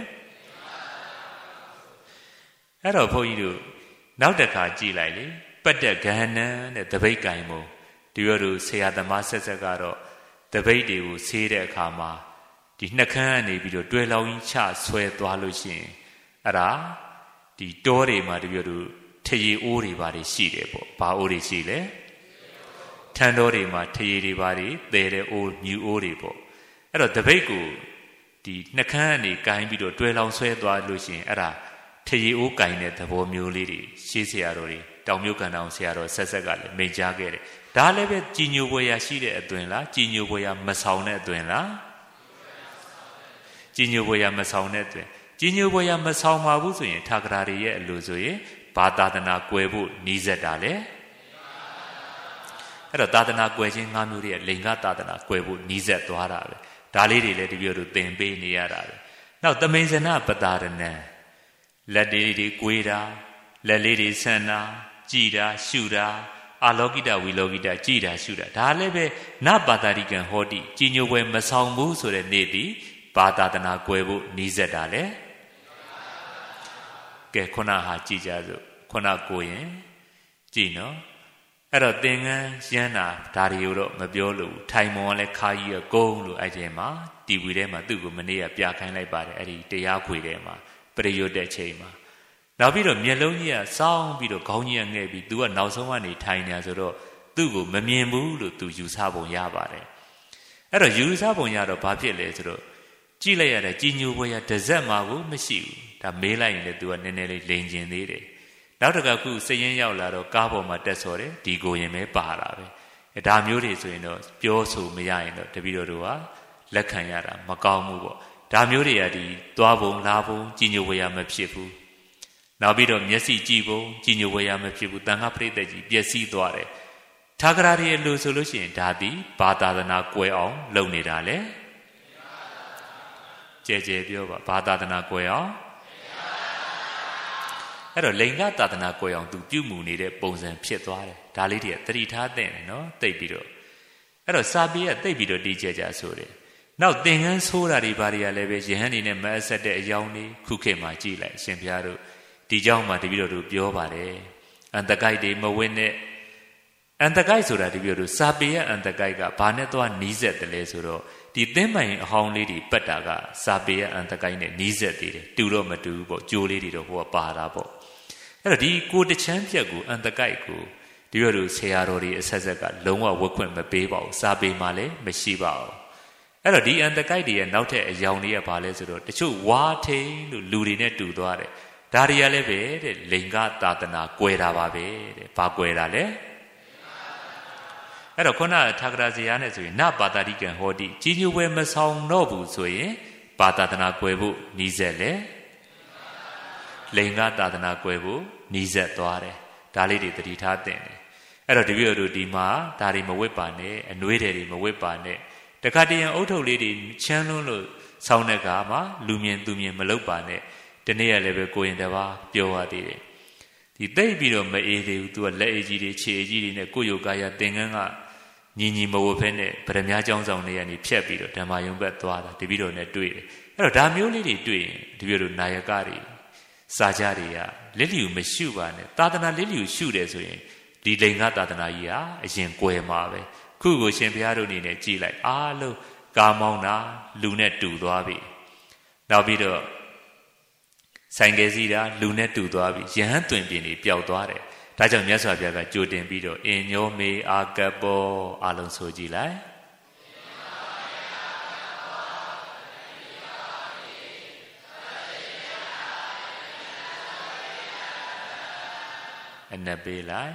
Speaker 2: အဲ့တော့ဘုန်းကြီးတို့နောက်တစ်ခါကြည့်လိုက်လေပတ္တဂဟဏံတဲ့တပိတ်ကင်ပုံဒီလိုတို့ဆရာသမားဆက်ဆက်ကတော့တပိတ်တွေကိုဆေးတဲ့အခါမှာဒီနှက်ခမ်းကနေပြီးတော့တွဲလောင်းကြီးချဆွဲသွားလို့ရှိရင် Ara, the dory might be to Tayi Ori body she ba Ori Sile. Tandori ma Tayi body, they old new Oribo. At the Baku, the Nakani kind be to dwell on sweat Lucian, Ara, Tayi O kind the war mule lady, she's Yarori, Damukan on Seattle, Sasagal, Majagere. Dalebe Ginu Boya Shide at Duenla, Ginu Boya Masaune Duenla. Ginu Boya Masaune, Ginu Boya Masauma Wuzuin, Tagrari, Luzoe, Badadana Guebu, Nizadale. At a Dadana Guejin Namuri, Linga Dadana Guebu, Nizet Duara, Daliri let you to Tembe Niara. Now the Mezana Badarana, La Lady Guida, La Lady Sana, Jida, Shuda. Alogida, Wilogida, Jida, Shuda. Dalebe, not Badarigan Hodi, Ginu we Masambu, so the Nedi, Badadana Guebu, Nizadale. Get Konaha Jijazu, Konagoyen, Gino. At a dinga, Siena, Tariuro, Mabiolo, Taimole, Kaya, Golu, Ajema, Dividema, Dugu, Mania, Piakan Labari, Eddie, Deaquidema, Preyo de Chema. Now be the Melonia, sound be the Konya and maybe do a now so many tiny as a row, do Mamiambu to use Habon Yabare. At a use Habon Yado Papier later, Chile at a Ginu way at the Zemago, Messi, that Mela in the do a Nenele Langin lady. Now the Gaku saying Yaulado, Gabo Matesore, Digo Yeme Baharabe. A damn is in us, Pioso Mayano, the Vidorua, Lakanyara, Macau, Damuria di Duabo, Labo, Ginu way Mapshifu. Now be the Messi Jibo, Ginu way Mapshifu, Danga Pre the Biesi Dore. Tagrari and Lu solution, Daddy, Badana Gueon, Lonidale. JJ Bioba, Badana Gueon. At a Lenga Dadana Gueon to Bumu needed bones and Pietware, Dalidia, 3 then, no, they bido. At a Sabia, they bido DJ Jasore. Now, Dingan Sura Ribaria Leve, Jehani and Mass at the Yauni, Kuke Maji like Sempiaro, Dijama de Vido to Biobare, and the guy de Mowene, and the guy Sura de Vido, Sabia and the Gaiga, Paneto Nizet the Lesuro, the Dema Hong Lady Petaga, Sabia and the guy Nizet, Duro Matu, Julie to Parabo. At the good champion and the guy go, Duro Searori, Sazaga, Loma Wokwem, Babao, Sabi Male, Meshiba. At the and the guide and not a Yaunia Palazzo, the two Wate, Lurine to Dore, Daria Leve, Linga Tatana, Guera Babe, Paguerale. At a Kona Tagrazianes, not Batarican Hodi, Ginu Wemas Hong Nobu, so ye, Batatana Guebu, Nizele, Linga Tatana Guebu, Nizet Dore, Dali de Rita then. At a Divio Dima, Darima Whipane, and waited him a whipane. The Guardian auto lady Channel Saunagama, Lumian Dumian Malopane, the near level going the va, Pioa de. The baby of Maede to a lazy chigi in a Kuyogaya Dinganga, Nini Mowopene, Premier Jones only and Piapido, Tamayum Betuada, the video net do it. Hello, damn you lady doing, the video Nayagari, Sajaria, Liliu Meshubane, Tadana Liliu shoot as we, the Linga Tadana, as in Guemave. Kugo Sempiaro in a G like Alo, Gamona, Lunet to Duabi. Now be the Sangazida, Lunet to Duabi, Jehan twin Bini, Piauare. Tajan Yasabiaga, Jordan Bido, in your me, Agabo, Alonso Gilai. And Nabelai.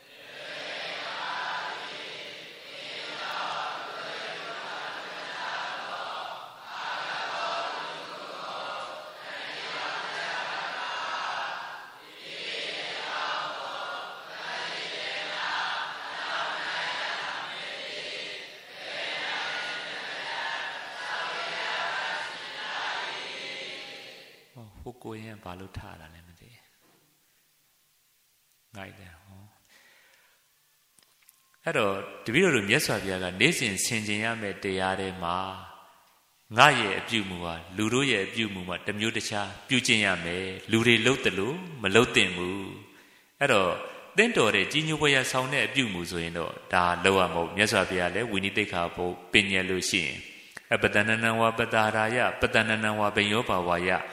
Speaker 2: Hukoyan Balutara Lemede. Night there. Hello, the video room, yes, I have a nation singing Yame de Arema. Naye, Bumua, Luruye, Bumuma, the Mudicha, Bujayame, Luri Lotelu, Malotemu. Hello, then to the Ginuaya sound at Bumuzo, da Loamo, yes, I have we need to capo, Pena Lucien. A Badananawa Badaraya, Badananawa Bayopa Waya.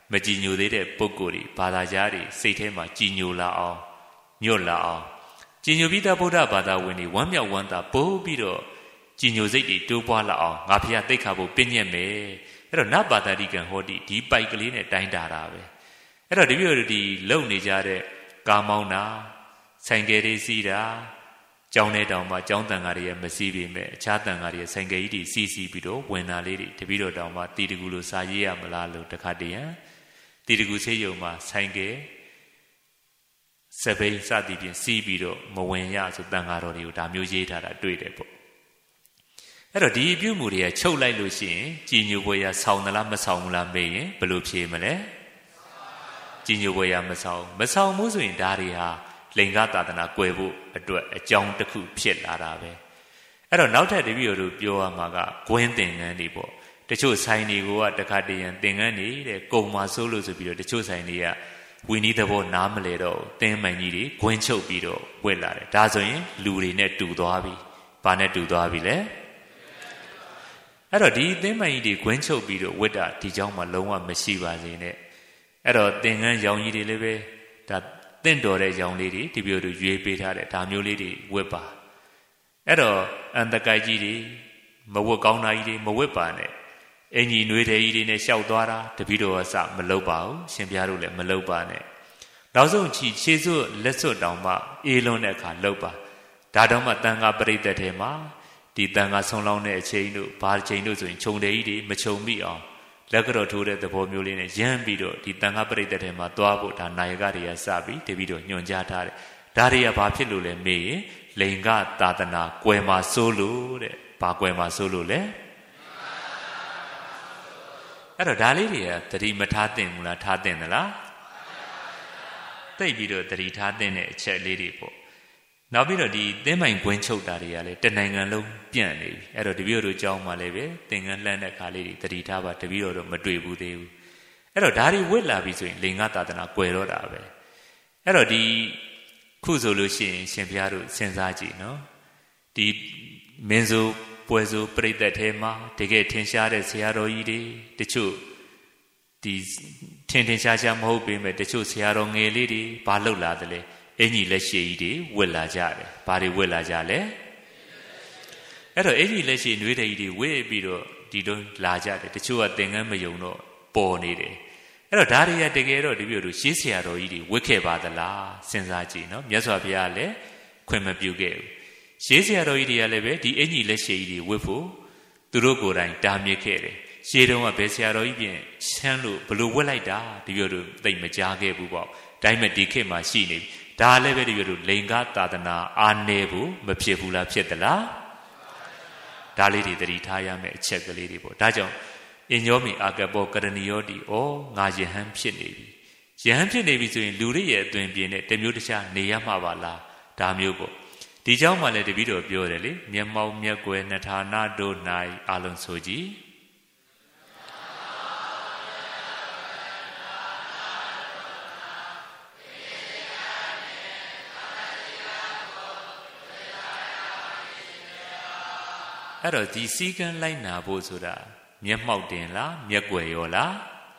Speaker 2: မကြည်ညိုသေးတဲ့ပုဂ္ဂိုလ်တွေဘာသာကြားတွေစိတ်ထဲမှာကြည်ညိုလာအောင်ညွတ်လာအောင်ကြည်ညိုပြီးသားဗုဒ္ဓဘာသာဝင်တွေဝမ်းမြောက်ဝမ်းသာပို့ပြီးတော့ကြည်ညိုစိတ်တွေတိုးပွားလာအောင်ငါဖျားသိက္ခာဖို့ပြည့်ညက်မယ်အဲ့တော့နဘာသာတိကံဟောတိဒီပိုက်ကလေးနဲ့တိုင်းတာတာပဲအဲ့တော့တပည့်တို့ဒီလုံနေကြတဲ့ကာမောင်းတာဆိုင်ကယ်တွေစီးတာကျောင်းထဲတောင်မှကျောင်းတန်ဃာတွေရဲ့မစီးပေမဲ့အခြားတန်ဃာတွေရဲ့ဆိုင်ကယ်ကြီးတွေစီးပြီးတော့ဝင်တာလေးတွေတပည့်တော်တောင်မှတီတကူလိုစာရေးရမလားလို့တခါတည်းရန်တီတကူဆေးရုံမှာဆိုင်ကယ်စပိန်စသည်ဖြင့်စီးပြီးတော့မဝင်ရဆိုတန်ဃာတော်တွေကိုဒါမျိုးရေးထားတာတွေ့တယ်ပေါ့အဲ့တော့ဒီအပြုမှုတွေကချုပ်လိုက်လို့ရှိရင်ကြည်ညိုပွဲရဆောင်းသလားမဆောင်းဘူးလားမေးရင်ဘယ်လိုဖြေမလဲကြည်ညိုပွဲရမဆောင်းဘူးဆိုရင်ဒါတွေဟာလိင်္ဂသာသနာကွယ်ဖို့အတွက်အကြောင်းတစ်ခုဖြစ်လာတာပဲအဲ့တော့နောက်ထပ်တပည့်တို့ပြောရမှာကဂွင်းသင်္ကန်းတွေပေါ့တချို့ဆိုင်တွေကတခါတည်းရန်သင်္ကန်းတွေတဲ့ကုံမာဆိုးလို့ဆိုပြီးတော့တချို့ဆိုင်တွေကဝီနီးသဘောနားမလဲတော့သင်းမိုင်ကြီးတွေဂွင်းချုပ်ပြီးတော့ဝက်လာတယ်ဒါဆိုရင်လူတွေနဲ့တူသွားပြီဘာနဲ့တူသွားပြီလဲအဲ့တော့ဒီသင်းမိုင်ကြီးတွေဂွင်းချုပ်ပြီးတော့ဝက်တာဒီကြောင့်မှလုံးဝမရှိပါစေနဲ့အဲ့တော့သင်္ကန်းရောင်ကြီးတွေလည်းပဲဒါတင့်တော်တဲ့ရောင်လေးတွေဒီပြောတို့ရွေးပေးထားတဲ့ဒါမျိုးလေးတွေဝက်ပါအဲ့တော့အန်တကိုက်ကြီးတွေမဝက်ကောင်းတာကြီးတွေမဝက်ပါနဲ့အင်ကြီးနွေးတဲ့ကြီးတွေနဲ့ရှောက်သွားတာတပည့်တော်ကစမလုပ်ပါဘူးရှင်ဘုရားတို့လည်းမလုပ်ပါနဲ့နောက်ဆုံးခြေစွပ်လက်စွပ်တောင်မှအေးလွန်းတဲ့အခါလုပ်ပါဒါတော့မှတန်ခါပရိသတ်ထဲမှာဒီတန်ခါဆုံးလောင်းတဲ့အချိန်တို့ဘာအချိန်တို့ဆိုရင်ခြုံတဲ့ကြီးတွေမခြုံမိအောင်လက်ကတော့ထိုးတဲ့သဘောမျိုးလေးနဲ့ရမ်းပြီးတော့ဒီတန်ခါပရိသတ်ထဲမှာသွားဖို့ဒါနာယကတွေကစပြီးတပည့်တော်ညွှန်ကြားထားတယ်ဒါတွေကဘာဖြစ်လို့လဲမေးရင်လိင်္ဂသာသနာကွယ်မှာစိုးလို့တဲ့ဘာကွယ်မှာစိုးလို့လဲအဲ့တော့ဒါလေးတွေကသတိမထားသင့်ဘူးလားထားသင့်သလားသိပြီးတော့သတိထားသင့်တဲ့အချက်လေးတွေပေါ့နောက်ပြီးတော့ဒီသင်းမိုင်ကွင်းချုပ်တာတွေကလည်းတနိုင်ငံလုံးပြန့်နေပြီအဲ့တော့တပည့်တော်ကြောင်းမှလည်းပဲသင်္ကန်းလှမ်းတဲ့ခါလေးတွေသတိထားပါတပည့်တော်တော့မတွေ့ဘူးသေးဘူးအဲ့တော့ဒါတွေဝစ်လာပြီဆိုရင်လိင်္ဂသာသနာကွယ်တော့တာပဲအဲ့တော့ဒီခုဆိုလို့ရှိရင်ရှင်ဘုရားတို့စဉ်းစားကြည့်နော်ဒီမင်းစုပွဲစုပြိတ္တထဲမှာတကယ်ထင်ရှားတဲ့ဆရာတော်ကြီးတွေတချို့ဒီထင်ရှားမဟုတ်ပေမဲ့တချို့ဆရာတော်ငယ်လေးတွေဘာလုပ်လာသလဲအင်ကြီးလက်ရှိကြီးတွေဝက်လာကြတယ်ဘာတွေဝက်လာကြလဲအဲ့တော့အင်ကြီးလက်ရှိနွေးတဲ့ကြီးတွေဝက်ပြီးတော့ဒီတော့လာကြတယ်တချို့ကသင်္ကန်းမယုံတော့ပေါ်နေတယ်အဲ့တော့ဒါတွေကတကယ်တော့ဒီပြောလို့ရှေးဆရာတော်ကြီးတွေဝက်ခဲ့ပါသလားစဉ်းစားကြည့်နော်မြတ်စွာဘုရားလည်းခွင့်မပြုခဲ့ဘူးရှေးဆရာတော်ကြီးတွေကလည်းပဲဒီအင်ကြီးလက်ရှိကြီးတွေဝက်ဖို့သူတို့ကိုယ်တိုင်တားမြစ်ခဲ့တယ်ရှေးတုန်းကဘယ်ဆရာတော်ကြီးပြင်ချမ်းလို့ဘလို့ဝက်လိုက်တာဒီပြောလို့သိမကြားခဲ့ဘူးပေါ့ဒါပေမဲ့ဒီခေတ်မှာရှိနေပြီဒါလည်းပဲဒီလိုလိင်္ဂသာသနာအာနေဘူးမဖြစ်ဘူးလားဖြစ်သလားဒါလေးတွေသတိထားရမယ့်အချက်ကလေးတွေပေါ့ဒါကြောင့်အညောမီအာကပောကရဏီယောတိဩငါယဟန်ဖြစ်နေပြီယဟန်ဖြစ်နေပြီဆိုရင်လူတွေရဲ့အသွင်ပြင်းနဲ့တမျိုးတခြားနေရမှာပါလားဒါမျိုးပေါ့ဒီကြောင့်မှလည်းတပည့်တော်ပြောတယ်လေမျက်မှောက်မျက်ကွယ်နှဌာနတို့၌အလုံးဆိုကြည့်အဲ့တော့ဒီစည်းကမ်းလိုက်နာဖို့ဆိုတာမျက်မှောက်တင်လားမျက်ကွယ်ရောလား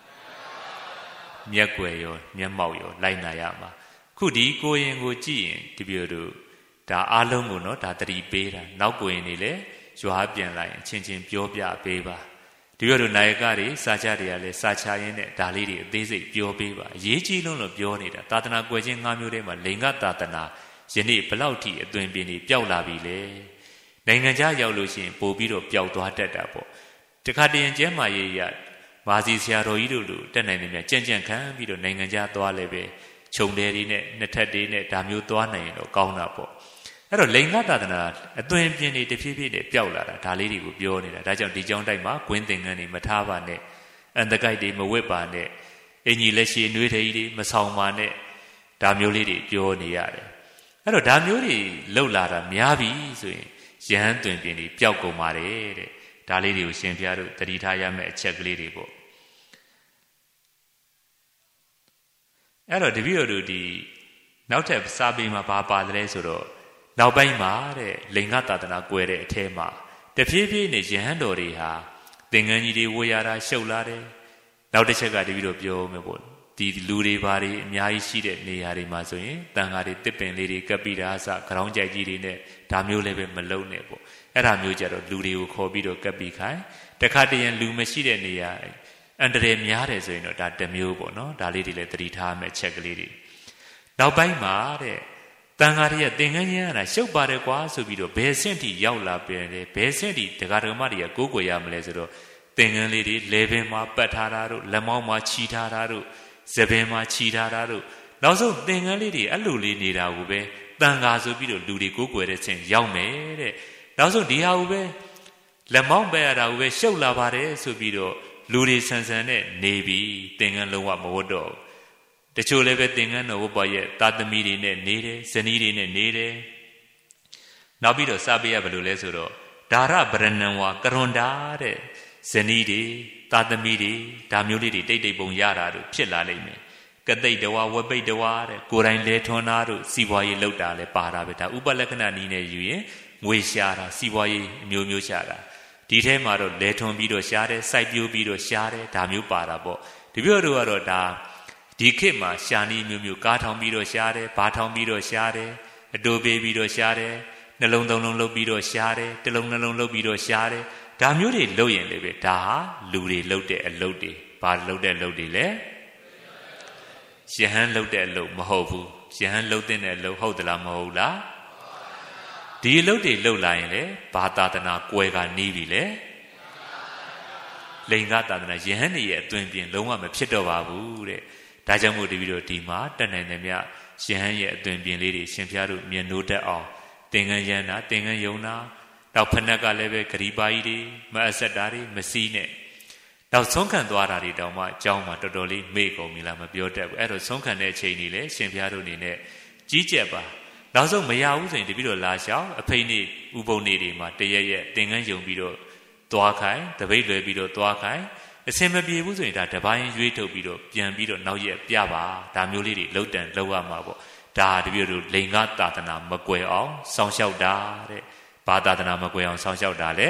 Speaker 2: မျက်ကွယ်ရောမျက်မှောက်ရောလိုက်နာရမှာခုဒီကိုရင်ကိုကြည့်ရင်ဒီပြောတို့ဒါအားလုံးကိုနော်ဒါတတိပေးတာနောက်ကိုရင်နေလေရွာပြန်လိုက်ရင်ချင်းချင်းပြောပြပေးပါဒီပြောတို့နာယကတွေစာချတွေကလည်းစာချရင်းနဲ့ဒါလေးတွေအသေးစိတ်ပြောပေးပါအရေးကြီးလို့ပြောနေတာသာသနာကွယ်ခြင်း၅မျိုးထဲမှာလိင်္ဂသာသနာယနေ့ဘလောက်ထိအသွင်ပြင်းနေပျောက်လာပြီလေနိုင်ငံခြားရောက်လို့ရှိရင်ပို့ပြီးတော့ပျောက်သွားတတ်တာပေါ့တခါတည်းကျဲမာရေးရမာစီဆရာတော်ကြီးတို့လိုတက်နိုင်တယ်မြကြံ့ကြံ့ခံပြီးတော့နိုင်ငံခြားသွားလည်းပဲခြုံတယ်တွေနဲ့နှစ်ထပ်တွေနဲ့ဒါမျိုးသွားနိုင်ရင်တော့ကောင်းတာပေါ့အဲ့တော့လိင်္ဂသာသနာအသွင်ပြင်းနေတဖြည်းဖြည်းနဲ့ပျောက်လာတာဒါလေးတွေကိုပြောနေတာဒါကြောင့်ဒီကြောင်းတိုက်မှာဂွင်းသင်္ကန်းတွေမထားပါနဲ့အန်တကိုက်တွေမဝက်ပါနဲ့အင်ကြီးလက်ရှိနွေးထည်ကြီးတွေမဆောင်ပါနဲ့ဒါမျိုးလေးတွေပြောနေရတယ်အဲ့တော့ဒါမျိုးတွေလှုပ်လာတာများပြီဆိုရင်ယဟန်တွင်ပြင်ပြီးပျောက်ကုန်ပါတယ်တဲ့ဒါလေးတွေကိုရှင်ဘုရားတို့တတိထားရမယ့်အချက်ကလေးတွေပေါ့အဲ့တော့တပည့်တော်တို့ဒီနောက်ထပ်စာပေမှာဘာပါတယ်ဆိုတော့နောက်ပိုင်းမှာတဲ့လိင်္ဂသာသနာကွယ်တဲ့အထဲမှာတဖြည်းဖြည်းနဲ့ယဟန်တော်တွေဟာသင်္ကန်းကြီးတွေဝေရတာရှုပ်လာတယ်နောက်တစ်ချက်ကတပည့်တော်ပြောမယ်ပေါ့ဒီလူတွေဘာတွေအများကြီးရှိတဲ့နေရာတွေမှာဆိုရင်တန်ဃာတွေတစ်ပင်လေးတွေကပ်ပြီးတာအစခေါင်းကြိုက်ကြီးတွေနဲ့ဒါမျိုးလည်းပဲမလုံနဲ့ပေါ့အဲ့ဒါမျိုးကြတော့လူတွေကိုခေါ်ပြီးတော့ကပ်ပြီးခိုင်းတခါတရံလူမရှိတဲ့နေရာအန္တရာယ်များတယ်ဆိုရင်တော့ဒါတစ်မျိုးပေါ့နော်ဒါလေးတွေလည်းသတိထားမယ်ချက်ကလေးတွေနောက်ပိုင်းမှာတဲ့တန်ဃာတွေသင်္ကန်းရမ်းရတာရှုပ်ပါတယ်ကွာဆိုပြီးတော့ဘယ်ဆင့်ထိရောက်လာပြန်လဲဘယ်ဆင့်ထိဒကာဒကမတွေကကိုးကွယ်ရမလဲဆိုတော့သင်္ကန်းလေးတွေလေပင်မှာပတ်ထားတာတို့လက်မောင်းမှာချီထားတာတို့စပင်မှာချီထားတာတို့နောက်ဆုံးသင်္ကန်းလေးတွေအဲ့လိုလေးနေတာကိုပဲတန်ဃာဆိုပြီးတော့လူတွေကိုးကွယ်တဲ့ဆင့်ရောက်မယ်တဲ့နောက်ဆုံးဒီဟာကိုပဲလက်မောင်းပဲရတာကိုပဲရှုပ်လာပါတယ်ဆိုပြီးတော့လူတွေဆန်ဆန်နဲ့နေပြီးသင်္ကန်းလုံးဝမဝတ်တော့တချို့လည်းပဲသင်္ကန်းတော်ဝတ်ပါရဲ့တာသမီတွေနဲ့နေတယ်ဇနီးတွေနဲ့နေတယ်နောက်ပြီးတော့စပေးရဘယ်လိုလဲဆိုတော့ဒါရဗရဏံဝါကရွန်တာတဲ့ဇနီးတွေတာသမီတွေဒါမျိုးလေးတွေတိတ်တိတ်ပုံရတာတို့ဖြစ်လာလိမ့်မယ်ကတိတ်တဝါဝပိတ်တဝါတဲ့ကိုယ်တိုင်လဲထွန်းတာတို့စီပွားရေးလောက်တာလဲပါတာပဲဒါဥပလက္ခဏာနည်းနဲ့ယူရင်ငွေရှာတာစီပွားရေးအမျိုးမျိုးရှာတာဒီထဲမှာတော့လဲထွန်းပြီးတော့ရှာတယ်စိုက်ပျိုးပြီးတော့ရှာတယ်ဒါမျိုးပါတာပေါ့ဒီပြောတို့ကတော့ဒါဒီခေတ်မှာရှာနည်းမျိုးမျိုးကားထောင်ပြီးတော့ရှာတယ်ဘာထောင်ပြီးတော့ရှာတယ်အတိုးပေးပြီးတော့ရှာတယ်နှလုံးသုံးလုံးလုပ်ပြီးတော့ရှာတယ်တစ်လုံးနှလုံးလုပ်ပြီးတော့ရှာတယ်ဒါမျိုးတွေလုပ်ရင်လည်းပဲဒါဟာလူတွေလုပ်တဲ့အလုပ်တွေဘာလုပ်တဲ့အလုပ်တွေလဲယဟန်လုပ်တဲ့အလုပ်မဟုတ်ဘူးယဟန်လုပ်တဲ့အလုပ်ဟုတ်သလားမဟုတ်လားဒီအလုပ်တွေလုပ်လာရင်လေဘာသာသနာကွယ်ကနေပြီလေလိင်္ဂသာသနာယဟန်တွေရဲ့အသွင်ပြင်လုံးဝမဖြစ်တော့ပါဘူးတဲ့ဒါကြောင့်မို့ဒီပြီးတော့ဒီမှာတက်နိုင်တယ်မြယဟန်ရဲ့အသွင်ပြင်လေးတွေရှင်ဖျားတို့မြင်နိုးတတ်အောင်သင်္ကန်းရမ်းတာသင်္ကန်းယုံတာနောက်ဖနက်ကလည်းပဲဂရီပါကြီးတွေမအဆက်တာတွေမစီးနဲ့နောက်ဆုံးခံသွားတာတွေတောင်မှအเจ้าမှာတော်တော်လေးမေ့ကုန်ပြီလားမပြောတတ်ဘူးအဲ့တော့ဆုံးခံတဲ့အချိန်ကြီးလေရှင်ဖျားတို့အနေနဲ့ကြီးကျက်ပါနောက်ဆုံးမရဘူးဆိုရင်တပိတော့လာလျှောက်အဖိနေဥပုံနေတွေမှာတရက်ရက်သင်္ကန်းယုံပြီးတော့သွားခိုင်းတပိတ်လွယ်ပြီးတော့သွားခိုင်းအစင်မပြေဘူးဆိုရင်ဒါတပိုင်းရွေးထုတ်ပြီးတော့ပြန်ပြီးတော့နောက်ရက်ပြပါဒါမျိုးလေးတွေလှုပ်တန်လှုပ်ရမှာပေါ့ဒါတပိတော့လိင်္ဂသာသနာမကွယ်အောင်စောင့်ရှောက်တာတဲ့ဘာသာသနာမကွယ်အောင်စောင့်ရှောက်တာလေ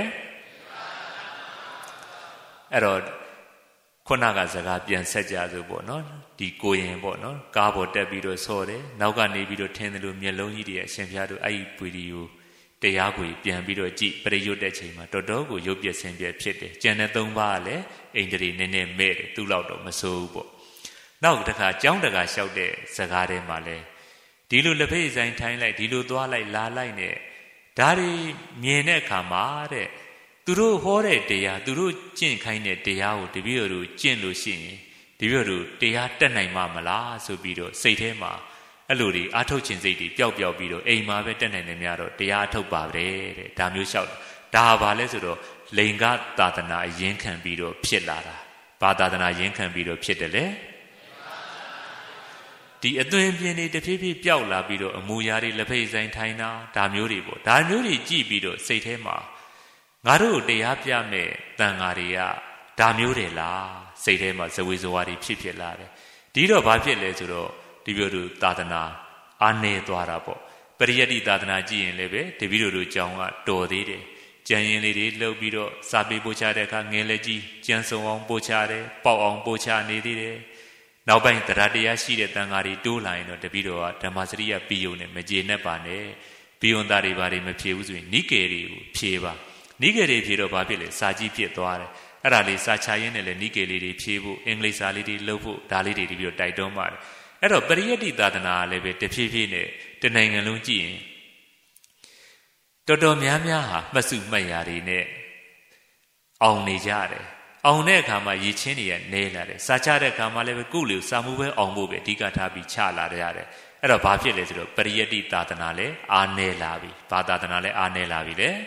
Speaker 2: အဲ့တော့ခုနကစကားပြန်ဆက်ကြစို့ပေါ့နော်ဒီကိုရင်ပေါ့နော်ကားပေါ်တက်ပြီးတော့ဆော်တယ်နောက်ကနေပြီးတော့ထင်းတယ်လို့မျက်လုံးကြီးတွေအရှင်ဖျားတို့အဲ့ဒီဗီဒီယိုတရားကိုပြန်ပြီးတော့ကြည့်ပရိယုတ်တဲ့ချိန်မှာတော်တော်ကိုရုပ်ပြဆင်းပြဖြစ်တယ်ကျန်တဲ့၃ပါးကလည်းအိန္ဒြေနည်းနည်းမဲ့တယ်သူ့လောက်တော့မဆိုးဘူးပေါ့နောက်တစ်ခါကြောင်းတကာလျှောက်တဲ့စကားထဲမှာလဲဒီလိုလက်ဖေးဆိုင်ထိုင်းလိုက်ဒီလိုသွားလိုက်လာလိုက်နဲ့ဒါတွေမြင်တဲ့အခါမှာတဲ့သူတို့ဟောတဲ့တရားသူတို့ကျင့်ခိုင်းတဲ့တရားကိုတပည့်တော်တို့ကျင့်လို့ရှိရင်တပည့်တော်တို့တရားတက်နိုင်မှာမလားဆိုပြီးတော့စိတ်ထဲမှာအဲ့လိုတွေအာထုတ်ခြင်းစိတ်တွေပျောက်ပြီးတော့အိမ်မှာပဲတက်နိုင်တယ်များတော့တရားအထုတ်ပါပဲတဲ့ဒါမျိုးလျှောက်ဒါဘာလဲဆိုတော့လိင်္ဂသာသနာအရင်ခံပြီးတော့ဖြစ်လာတာဘာသာသနာရင်ခံပြီးတော့ဖြစ်တယ်လေဒီအသွင်ပြင်တွေတဖြည်းဖြည်းပျောက်လာပြီးတော့အမူအရာတွေလက်ဖိတ်ဆိုင်ထိုင်တာဒါမျိုးတွေပေါ့ဒါမျိုးတွေကြည့်ပြီးတော့စိတ်ထဲမှာငါတို့တရားပြမဲ့တန်ဃာတွေကဒါမျိုးတွေလားစိတ်ထဲမှာဇဝေဇဝါတွေဖြစ်လာတယ်ဒီတော့ဘာဖြစ်လဲဆိုတော့ဒီပြောတို့သာသနာအာနေသွားတာပေါ့ပရိယတ္တိသာသနာကြည့်ရင်လည်းပဲတပည့်တို့ကြောင်းကတော်သေးတယ်ကြံရင်လေးတွေလှုပ်ပြီးတော့စာပေပို့ချတဲ့အခါငယ်လက်ကြီးကြံစုံအောင်ပို့ချတယ်ပေါက်အောင်ပို့ချနေသေးတယ်နောက်ပိုင်းတရားတရားရှိတဲ့တန်ဃာတွေတိုးလာရင်တော့တပည့်တော်ကဓမ္မစရိယပြီးုံနဲ့မကျေနပ်ပါနဲ့ပြီးုံသားတွေဘာတွေမဖြေဘူးဆိုရင်နိကေတွေကိုဖြေပါနိကေတွေဖြေတော့ဘာဖြစ်လဲစာကြီးဖြစ်သွားတယ်အဲ့ဒါလေးစာချရင်းနဲ့လည်းနိကေလေးတွေဖြေဖို့အင်္ဂလိပ်စာလေးတွေလုပ်ဖို့ဒါလေးတွေတပည့်တော်တိုက်တွန်းပါတယ်အဲ့တော့ပရိယတ္တိသာသနာကလည်းပဲတဖြည်းဖြည်းနဲ့တနိုင်ငံလုံးကြည့်ရင်တော်တော်များများဟာမှတ်စုမှတ်ရာတွေနဲ့အောင်နေကြတယ်အောင်တဲ့အခါမှာရည်ချင်းတွေကနဲလာတယ်စာချတဲ့အခါမှာလည်းပဲကုလေစာမှုပဲအောင်ဖို့ပဲအဓိကထားပြီးချလာရတယ်အဲ့တော့ဘာဖြစ်လဲဆိုတော့ပရိယတ္တိသာသနာလည်းအားနဲလာပြီဘာသာသနာလည်းအားနဲလာပြီလေ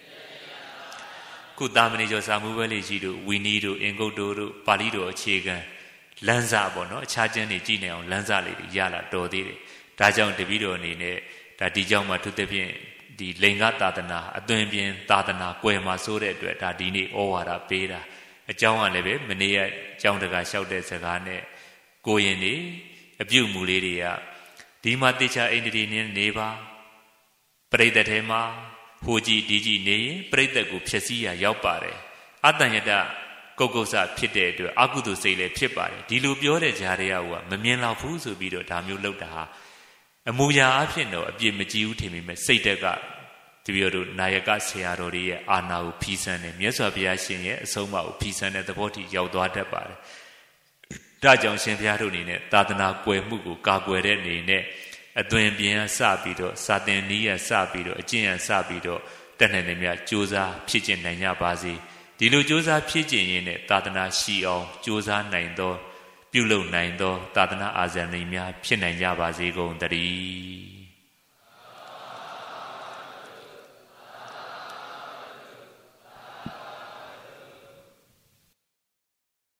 Speaker 2: ကုသာမဏေကျော်စာမှုပဲလေးရှိတို့ဝီနီတို့အင်္ဂုတ္တောတို့ပါဠိတော်အခြေခံလမ်းစာပေါ့နော်အခြားကျမ်းတွေကြည့်နေအောင်လမ်းစာလေးတွေရလာတော်သေးတယ်ဒါကြောင့်တပည့်တော်အနေနဲ့ဒါဒီကြောင့်မှသူသဖြင့်ဒီလိင်္ဂသာသနာအသွင်ပြင်သာသနာကွယ်မှာဆိုတဲ့အတွက်ဒါဒီနေ့ဩဝါဒပေးတာအကြောင်းကလည်းပဲမနေ့ကကြောင်းတကာလျှောက်တဲ့စကားနဲ့ကိုရင်နေအပြုတ်မူလေးတွေကဒီမှာတေချာအိန္ဒြေနဲ့နေပါပရိသတ်ထဲမှာဟိုကြည့်ဒီကြည့်နေရင်ပရိသတ်ကိုဖြည့်ဆည်းရရောက်ပါတယ်အတ္တညတကုတ်ကုတ်ဆဖြစ်တဲ့အတွက်အကုသိုလ်စိတ်လည်းဖြစ်ပါတယ်ဒီလိုပြောတဲ့ကြားတွေကမမြင်တော့ဘူးဆိုပြီးတော့ဒါမျိုးလုပ်တာဟာအမူအရာအဖြစ်တော့အပြစ်မကြည့်ဘူးထင်ပေမဲ့စိတ်တက်ကတပည့်တော်နာယကဆရာတော်တွေရဲ့အာဏာကိုဖီးဆန်းတယ်မြတ်စွာဘုရားရှင်ရဲ့အဆုံးအမကိုဖီးဆန်းတဲ့သဘောထိရောက်သွားတတ်ပါတယ်ဒါကြောင့်ရှင်ဘုရားတို့အနေနဲ့သာသနာကွယ်မှုကိုကာကွယ်တဲ့အနေနဲ့အသွင်ပြင်စပြီးတော့စာသင်နည်းရစပြီးတော့အကျင့်ရစပြီးတော့တတ်နိုင်တယ်များကြိုးစားဖြစ်ကျင့်နိုင်ကြပါစေဒီလိုကြိုးစားဖြစ်ကျင့်ရင်းနဲ့သာသနာရှိအောင်ကြိုးစားနိုင်သောပြုလုပ်နိုင်သောသာသနာအာဇာနည်များဖြစ်နိုင်ကြပါစေကုန်သတည်း